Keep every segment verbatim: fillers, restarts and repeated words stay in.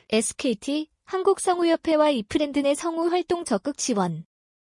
에스케이티, 한국성우협회와 이프랜드 내 성우 활동 적극 지원.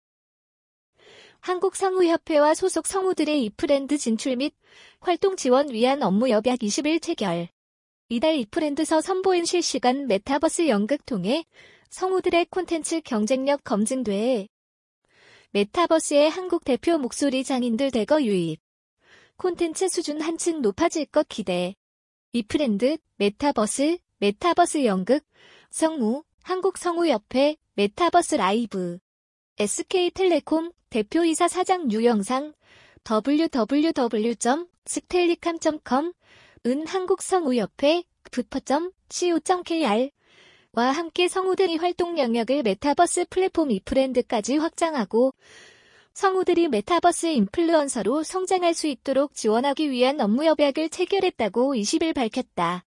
한국성우협회와 소속 성우들의 이프랜드 진출 및 활동 지원 위한 업무 협약 이십 일 체결. 이달 이프랜드서 선보인 실시간 메타버스 연극 통해 성우들의 콘텐츠 경쟁력 검증돼. 메타버스의 한국 대표 목소리 장인들 대거 유입. 콘텐츠 수준 한층 높아질 것 기대. 이프랜드, 메타버스, 메타버스 연극, 성우, 한국성우협회, 메타버스 라이브. 에스케이텔레콤 대표이사 사장 유영상, 더블유 더블유 더블유 점 스텔리캄 점 컴, 은 한국성우협회, 부퍼 점 씨오 점 케이알, 와 함께 성우들이 활동 영역을 메타버스 플랫폼 이프랜드까지 확장하고 성우들이 메타버스 인플루언서로 성장할 수 있도록 지원하기 위한 업무 협약을 체결했다고 이십 일 밝혔다.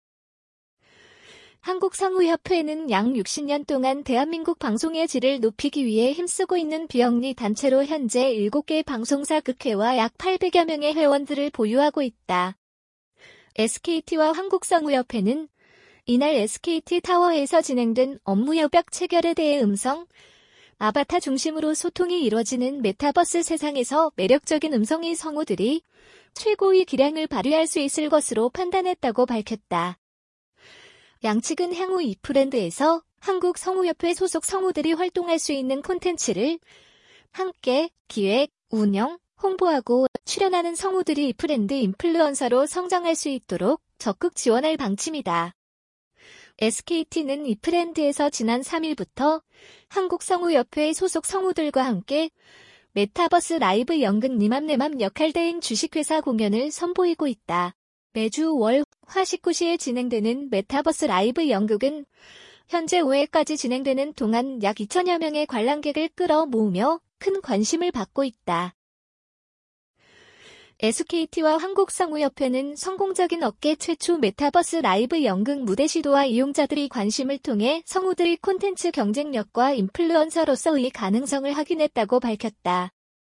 한국성우협회는 약 육십 년 동안 대한민국 방송의 질을 높이기 위해 힘쓰고 있는 비영리 단체로 현재 일곱 개 방송사 극회와 약 팔백여 명의 회원들을 보유하고 있다. 에스케이티와 한국성우협회는 이날 에스케이티 타워에서 진행된 업무 협약 체결에 대해 음성, 아바타 중심으로 소통이 이뤄지는 메타버스 세상에서 매력적인 음성의 성우들이 최고의 기량을 발휘할 수 있을 것으로 판단했다고 밝혔다. 양측은 향후 이프랜드에서 한국성우협회 소속 성우들이 활동할 수 있는 콘텐츠를 함께 기획, 운영, 홍보하고 출연하는 성우들이 이프랜드 인플루언서로 성장할 수 있도록 적극 지원할 방침이다. 에스케이티는 이프랜드에서 지난 삼 일부터 한국성우협회 소속 성우들과 함께 메타버스 라이브 연극 니맘내맘 역할대행 주식회사 공연을 선보이고 있다. 매주 월 화 십구 시에 진행되는 메타버스 라이브 연극은 현재 오 회까지 진행되는 동안 약 이천여 명의 관람객을 끌어 모으며 큰 관심을 받고 있다. 에스케이티와 한국성우협회는 성공적인 업계 최초 메타버스 라이브 연극 무대 시도와 이용자들이 관심을 통해 성우들의 콘텐츠 경쟁력과 인플루언서로서의 가능성을 확인했다고 밝혔다.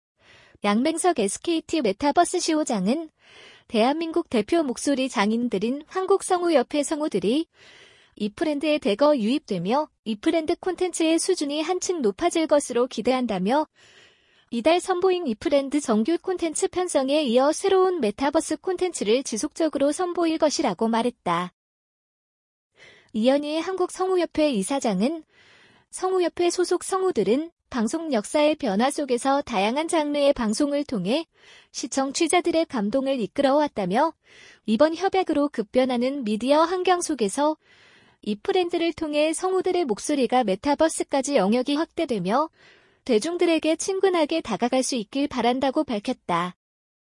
양맹석 에스케이티 메타버스 시오장은 대한민국 대표 목소리 장인들인 한국성우협회 성우들이 이프랜드에 대거 유입되며 이프랜드 콘텐츠의 수준이 한층 높아질 것으로 기대한다며 이달 선보인 이프랜드 정규 콘텐츠 편성에 이어 새로운 메타버스 콘텐츠를 지속적으로 선보일 것이라고 말했다. 이현희 한국성우협회 이사장은 성우협회 소속 성우들은 방송 역사의 변화 속에서 다양한 장르의 방송을 통해 시청 취자들의 감동을 이끌어왔다며 이번 협약으로 급변하는 미디어 환경 속에서 이프랜드를 통해 성우들의 목소리가 메타버스까지 영역이 확대되며 대중들에게 친근하게 다가갈 수 있길 바란다고 밝혔다.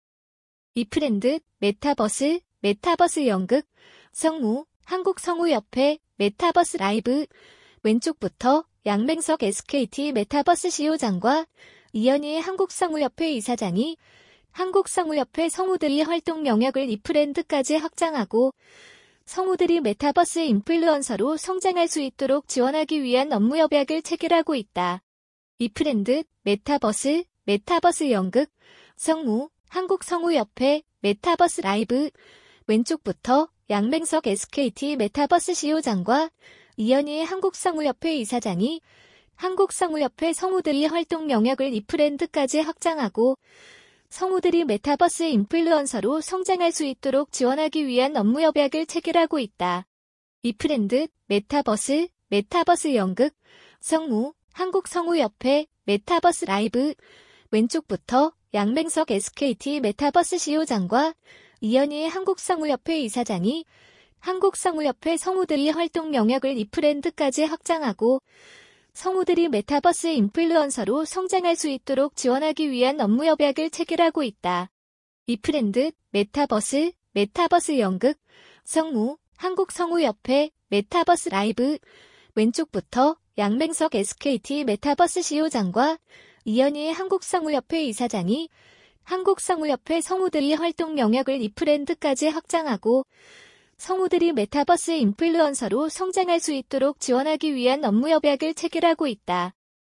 이프랜드, 메타버스, 메타버스 연극, 성우, 한국성우협회, 메타버스 라이브, 왼쪽부터 양맹석 에스케이티 메타버스 시오장과 이현희 한국성우협회 이사장이 한국성우협회 성우들이 활동 영역을 이프랜드까지 확장하고 성우들이 메타버스 인플루언서로 성장할 수 있도록 지원하기 위한 업무 협약을 체결하고 있다. 이프랜드, 메타버스, 메타버스 연극, 성우, 한국성우협회, 메타버스 라이브, 왼쪽부터 양맹석 에스케이티 메타버스 시오장과 이현희 한국성우협회 이사장이 한국성우협회 성우들이 활동 영역을 이프랜드까지 확장하고 성우들이 메타버스 인플루언서로 성장할 수 있도록 지원하기 위한 업무 협약을 체결하고 있다. 이프랜드, 메타버스, 메타버스 연극, 성우, 한국성우협회, 메타버스 라이브, 왼쪽부터 양맹석 에스케이티 메타버스 시오장과 이현희 한국성우협회 이사장이 한국성우협회 성우들이 활동 영역을 이프랜드까지 확장하고 성우들이 메타버스 인플루언서로 성장할 수 있도록 지원하기 위한 업무 협약을 체결하고 있다. 이프랜드, 메타버스, 메타버스 연극, 성우, 한국성우협회, 메타버스 라이브, 왼쪽부터 양맹석 에스케이티 메타버스 시오장과 이현희 한국성우협회 이사장이 한국성우협회 성우들이 활동 영역을 이프랜드까지 확장하고 성우들이 메타버스 인플루언서로 성장할 수 있도록 지원하기 위한 업무 협약을 체결하고 있다.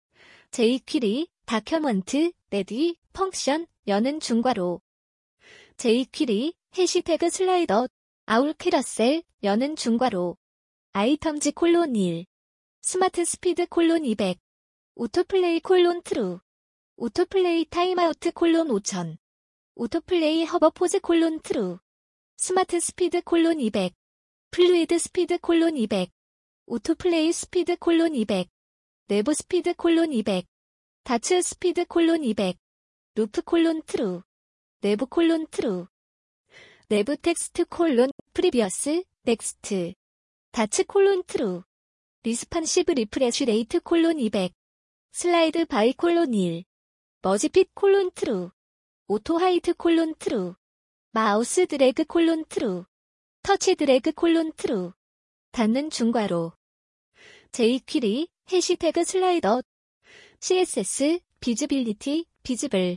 제이퀴리, 다큐먼트, 레디, 펑션, 여는 중괄호. 제이퀴리, 해시태그 슬라이더, 아울 캐러셀, 여는 중괄호. 아이템즈 콜론 일. 스마트 스피드 콜론 이백. 오토플레이 콜론 트루. 오토플레이 타임아우트 콜론 오천. 오토플레이 허버포즈 콜론 트루. 스마트 스피드 콜론 이백. 플루이드 스피드 콜론 이백. 오토플레이 스피드 콜론 이백. 내부 스피드 콜론 이백. 다츠 스피드 콜론 이백. 루프 콜론 트루. 내부 콜론 트루. 내부 텍스트 콜론 프리비어스 넥스트. 다츠 콜론 트루. 리스판시브 리프레쉬 레이트 콜론 이백. 슬라이드 바이 콜론 일. 머지핏 콜론 트루. 오토 하이트 콜론 트루. 마우스 드래그 콜론 트루. 터치 드래그 콜론 트루. 닫는 중괄호. jQuery, 해시태그 슬라이더. 씨에스에스, 비즈빌리티, 비즈블.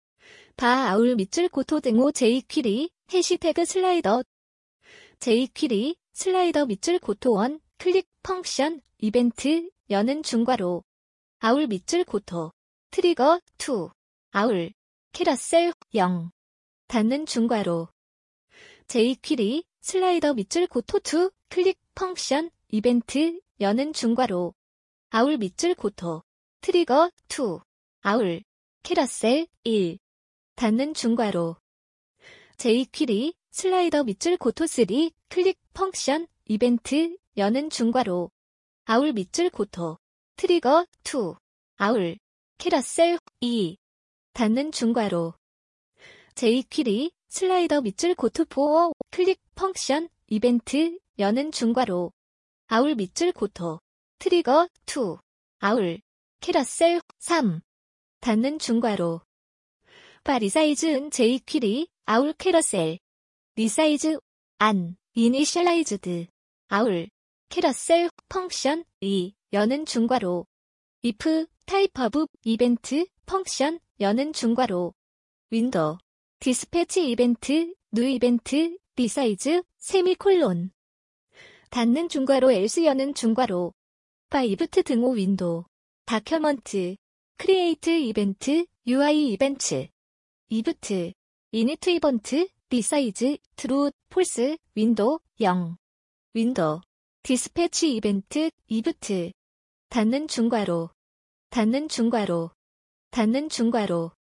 바 아울 밑줄 고토 등호 jQuery, 해시태그 슬라이더. jQuery, 슬라이더 밑줄 고토 원, 클릭 펑션, 이벤트, 여는 중괄호. 아울 밑줄 고토. 트리거 이. 아울. 캐러셀 영. 닫는 중괄호. jQuery, 슬라이더 밑줄 고토 이, 클릭 펑션, 이벤트, 여는 중괄호. 아울 밑줄 고토. 트리거 이. 아울. 캐러셀 일. 닫는 중괄호. jQuery, 슬라이더 밑줄 고토 삼, 클릭 펑션, 이벤트, 여는 중괄호. 아울 밑줄 고토. 트리거 이. 아울. 캐러셀 이. 닫는 중괄호. jQuery, 슬라이더 밑줄 고토 사, 클릭 펑션, 이벤트, 여는 중괄호. 아울 밑줄 고토. 트리거 이. 아울. 캐러셀 삼. 닫는 중괄호. 바 리사이즈은 jQuery, 아울 캐러셀. 리사이즈, 안, 이니셜라이즈드. 아울. 캐러셀, 펑션, 이, 여는 중괄호. if, 타입 오브, 이벤트, 펑션, 여는 중괄호. 윈도우. 디스패치 이벤트, 뉴 이벤트, 리사이즈, 세미콜론. 닫는 중괄호 else 여는 중괄호. 바 이브트 등호 윈도우. 다큐먼트. 크리에이트 이벤트, 유아이 이벤트. 이브트. 이니트 이번트, 리사이즈, 트루, 폴스, 윈도우, 영. 윈도우. 디스패치 이벤트, 이브트. 닫는 중괄호. 닫는 중괄호. 닫는 중괄호.